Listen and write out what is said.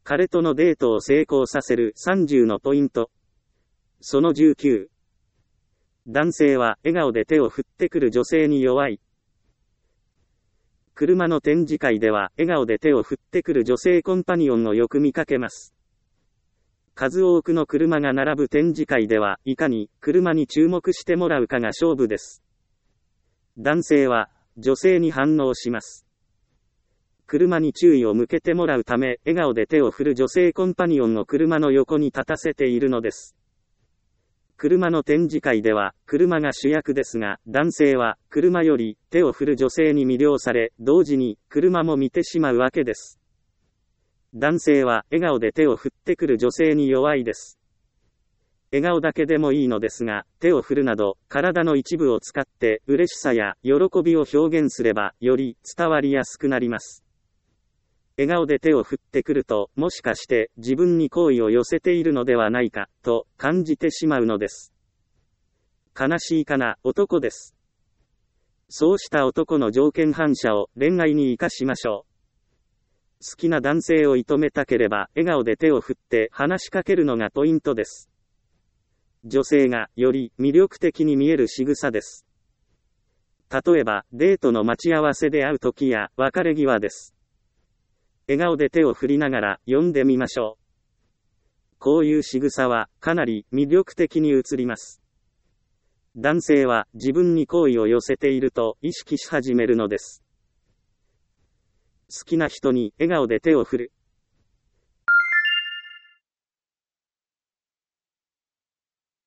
彼とのデートを成功させる30のポイント。その19。男性は笑顔で手を振ってくる女性に弱い。車の展示会では笑顔で手を振ってくる女性コンパニオンをよく見かけます。数多くの車が並ぶ展示会ではいかに車に注目してもらうかが勝負です。男性は女性に反応します。車に注意を向けてもらうため笑顔で手を振る女性コンパニオンを車の横に立たせているのです。車の展示会では車が主役ですが、男性は車より手を振る女性に魅了され、同時に車も見てしまうわけです。男性は笑顔で手を振ってくる女性に弱いです。笑顔だけでもいいのですが、手を振るなど体の一部を使って嬉しさや喜びを表現すればより伝わりやすくなります。笑顔で手を振ってくると、もしかして自分に好意を寄せているのではないか、と感じてしまうのです。悲しいかな、男です。そうした男の条件反射を恋愛に生かしましょう。好きな男性を射止めたければ、笑顔で手を振って話しかけるのがポイントです。女性がより魅力的に見える仕草です。例えば、デートの待ち合わせで会う時や別れ際です。笑顔で手を振りながら読んでみましょう。こういう仕草はかなり魅力的に映ります。男性は自分に好意を寄せていると意識し始めるのです。好きな人に笑顔で手を振る。